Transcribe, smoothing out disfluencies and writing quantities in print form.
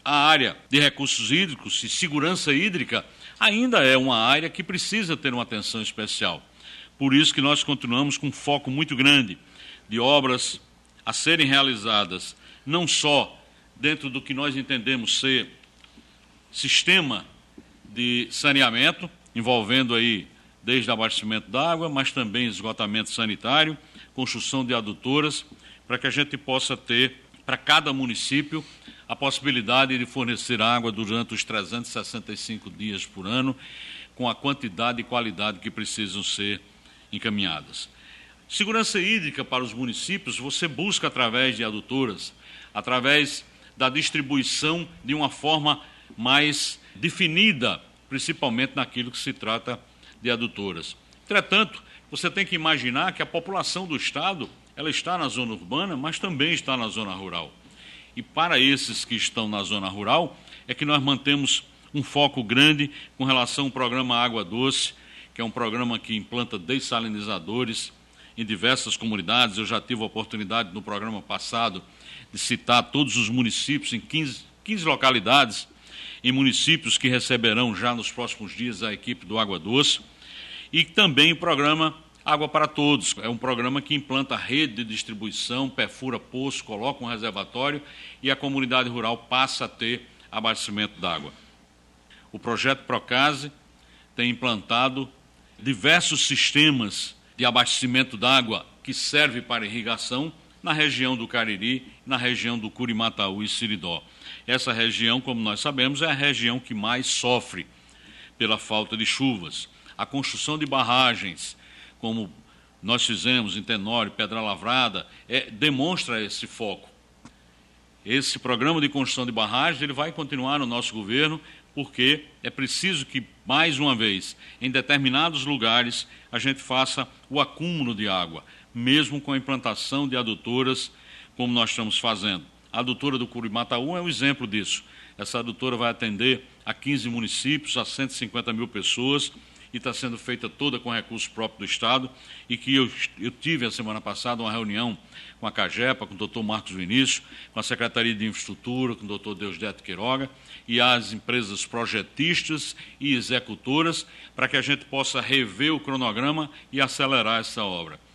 a área de recursos hídricos e segurança hídrica ainda é uma área que precisa ter uma atenção especial. Por isso que nós continuamos com um foco muito grande de obras a serem realizadas, não só dentro do que nós entendemos ser sistema de saneamento, envolvendo aí desde abastecimento d'água, mas também esgotamento sanitário, construção de adutoras, para que a gente possa ter, para cada município, a possibilidade de fornecer água durante os 365 dias por ano, com a quantidade e qualidade que precisam ser encaminhadas. Segurança hídrica para os municípios, você busca através de adutoras, através da distribuição de uma forma mais definida, principalmente naquilo que se trata de adutoras. Entretanto, você tem que imaginar que a população do Estado, ela está na zona urbana, mas também está na zona rural. E para esses que estão na zona rural, é que nós mantemos um foco grande com relação ao programa Água Doce, que é um programa que implanta dessalinizadores em diversas comunidades. Eu já tive a oportunidade no programa passado de citar todos os municípios em 15 localidades, em municípios que receberão já nos próximos dias a equipe do Água Doce, e também o programa Água para Todos. É um programa que implanta rede de distribuição, perfura poço, coloca um reservatório e a comunidade rural passa a ter abastecimento d'água. O projeto Procase tem implantado diversos sistemas de abastecimento d'água que servem para irrigação na região do Cariri, na região do Curimataú e Siridó. Essa região, como nós sabemos, é a região que mais sofre pela falta de chuvas. A construção de barragens, como nós fizemos em Tenório, Pedra Lavrada, demonstra esse foco. Esse programa de construção de barragens ele vai continuar no nosso governo, porque é preciso que, mais uma vez, em determinados lugares, a gente faça o acúmulo de água, mesmo com a implantação de adutoras, como nós estamos fazendo. A adutora do Curimataú é um exemplo disso. Essa adutora vai atender a 15 municípios, a 150 mil pessoas, e está sendo feita toda com recursos próprios do Estado, e que eu tive a semana passada uma reunião com a CAGEPA, com o doutor Marcos Vinícius, com a Secretaria de Infraestrutura, com o doutor Deusdedito Queiroga, e as empresas projetistas e executoras, para que a gente possa rever o cronograma e acelerar essa obra.